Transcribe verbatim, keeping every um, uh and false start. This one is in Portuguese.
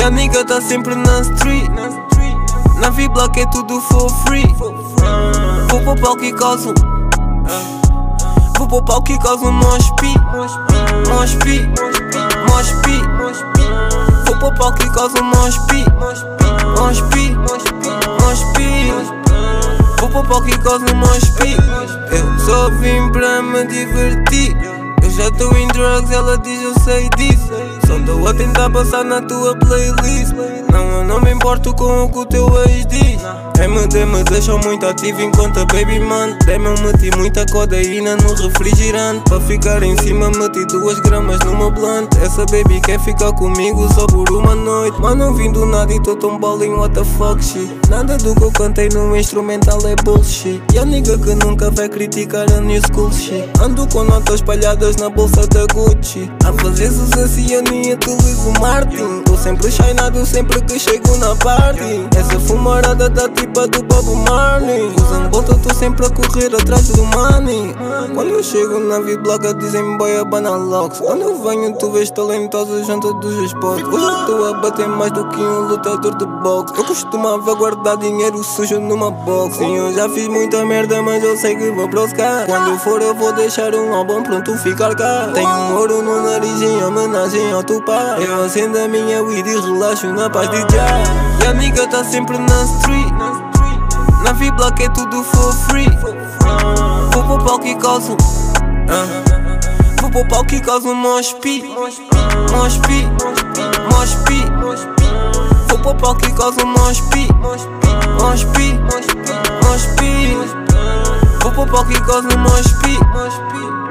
a nigga tá sempre na street. Na V-Block é tudo for free. Vou pro palco e causo. Vou pro palco e causo mosh pit. Mosh pit, mosh pit. Vou pro palco e causo mosh pit. Mosh pit, mosh pit. Vou pro palco e causo mosh pit. Eu só vim pra me divertir. Eu já tô em drugs, ela diz eu sei disso. Só tô a tentar passar na tua playlist. Não, eu não me importo com o que o teu ex diz. M D me deixou muito ativo enquanto a baby man. Damn, eu meti muita codeína no refrigerante. Pra ficar em cima meti duas gramas no meu blunt. Essa baby quer ficar comigo só por uma noite. Mas não vim do nada e tô tão balling, what the fuck shit. Nada do que eu cantei no instrumental é bullshit. E a nigga que nunca vai criticar a new school shit. Ando com notas espalhadas na bolsa da Gucci. A fazer sucesso e eu nem utilizo Martin. Tô sempre shinado sempre que chego na party. Essa fumarada da tipa do Bob Marley. Usando volta, tô sempre a correr atrás do money. Quando eu chego na V-Block dizem boy a banalocks. Quando eu venho tu vês talentosa junto dos esportes. Hoje eu tô a bater mais do que um lutador de boxe. Eu costumava guardar dinheiro sujo numa box. Sim, eu já fiz muita merda mas eu sei que vou proscar. Quando eu for eu vou deixar um álbum pronto ficar cá. Tenho um ouro no nariz em homenagem ao Tupac. Eu acendo a minha weed e relaxo na paz de já. E a nigga tá sempre na street. Na V-Block é tudo for free. Vou pro palco e causo. uh. Vou pro palco e causo mosh pit. Mosh pit, mosh pit. Vou pro palco e causo mosh pit. Mosh pit, mosh pit. Vou pro palco e causo mosh pit.